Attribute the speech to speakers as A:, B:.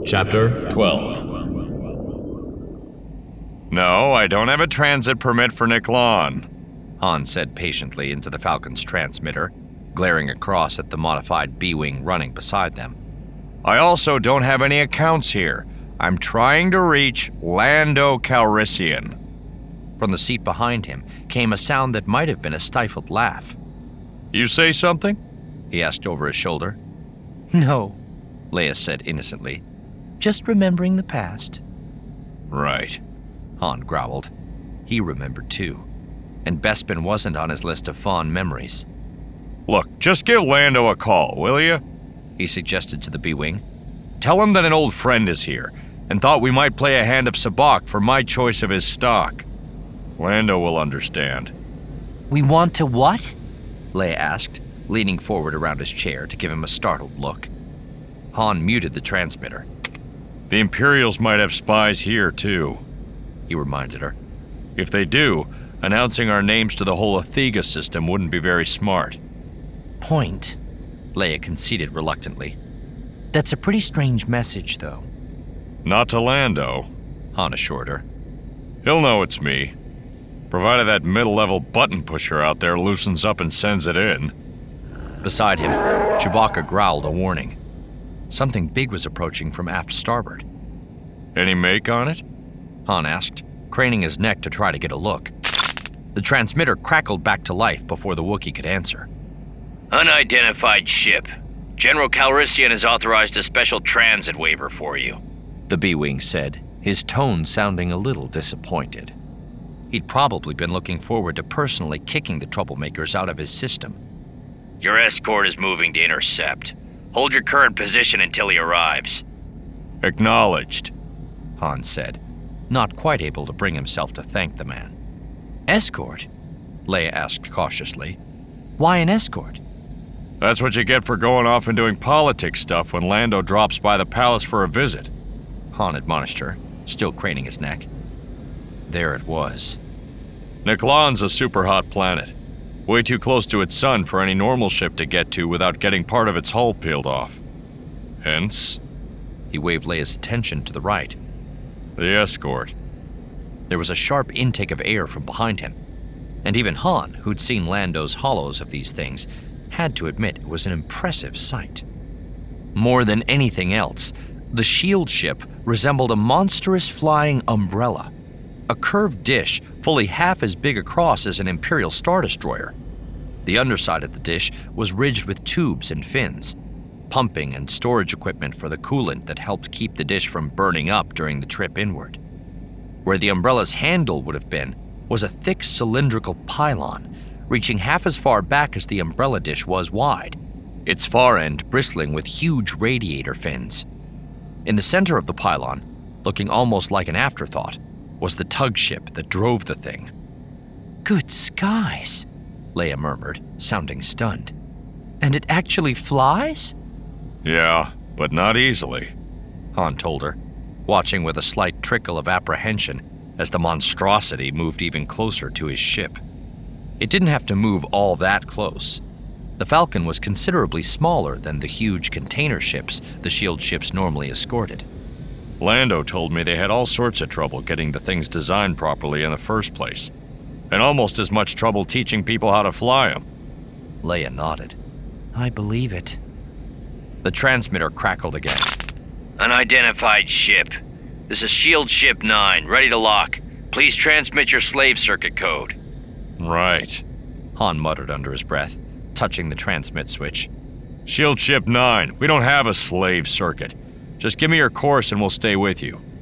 A: Chapter 12.
B: No, I don't have a transit permit for Niklon, Han said patiently into the Falcon's transmitter, glaring across at the modified B-Wing running beside them. I also don't have any accounts here. I'm trying to reach Lando Calrissian. From the seat behind him came a sound that might have been a stifled laugh. You say something? He asked over his shoulder.
C: No, Leia said innocently. Just remembering the past.
B: Right, Han growled. He remembered too, and Bespin wasn't on his list of fond memories. Look, just give Lando a call, will you? He suggested to the B-Wing. Tell him that an old friend is here, and thought we might play a hand of sabacc for my choice of his stock. Lando will understand.
C: We want to what?
B: Leia asked, leaning forward around his chair to give him a startled look. Han muted the transmitter. The Imperials might have spies here, too, he reminded her. If they do, announcing our names to the whole Athega system wouldn't be very smart.
C: Point, Leia conceded reluctantly. That's a pretty strange message, though.
B: Not to Lando, Han assured her. He'll know it's me, provided that middle-level button pusher out there loosens up and sends it in. Beside him, Chewbacca growled a warning. Something big was approaching from aft starboard. Any make on it? Han asked, craning his neck to try to get a look. The transmitter crackled back to life before the Wookiee could answer.
D: Unidentified ship. General Calrissian has authorized a special transit waiver for you,
B: the B-Wing said, his tone sounding a little disappointed. He'd probably been looking forward to personally kicking the troublemakers out of his system.
D: Your escort is moving to intercept. Hold your current position until he arrives.
B: Acknowledged, Han said, not quite able to bring himself to thank the man.
C: Escort?
B: Leia asked cautiously.
C: Why an escort?
B: That's what you get for going off and doing politics stuff when Lando drops by the palace for a visit, Han admonished her, still craning his neck. There it was. Niklon's a super hot planet. Way too close to its sun for any normal ship to get to without getting part of its hull peeled off. Hence, he waved Leia's attention to the right. The escort. There was a sharp intake of air from behind him, and even Han, who'd seen Lando's hollows of these things, had to admit it was an impressive sight. More than anything else, the shield ship resembled a monstrous flying umbrella, a curved dish fully half as big across as an Imperial Star Destroyer. The underside of the dish was ridged with tubes and fins, pumping and storage equipment for the coolant that helped keep the dish from burning up during the trip inward. Where the umbrella's handle would have been was a thick cylindrical pylon, reaching half as far back as the umbrella dish was wide, its far end bristling with huge radiator fins. In the center of the pylon, looking almost like an afterthought, was the tug ship that drove the thing.
C: Good skies, Leia murmured, sounding stunned. And it actually flies?
B: Yeah, but not easily, Han told her, watching with a slight trickle of apprehension as the monstrosity moved even closer to his ship. It didn't have to move all that close. The Falcon was considerably smaller than the huge container ships the shield ships normally escorted. Lando told me they had all sorts of trouble getting the things designed properly in the first place, and almost as much trouble teaching people how to fly them. Leia nodded.
C: I believe it.
B: The transmitter crackled again.
D: Unidentified ship. This is Shield Ship 9, ready to lock. Please transmit your slave circuit code.
B: Right, Han muttered under his breath, touching the transmit switch. Shield Ship 9, we don't have a slave circuit. Just give me your course and we'll stay with you.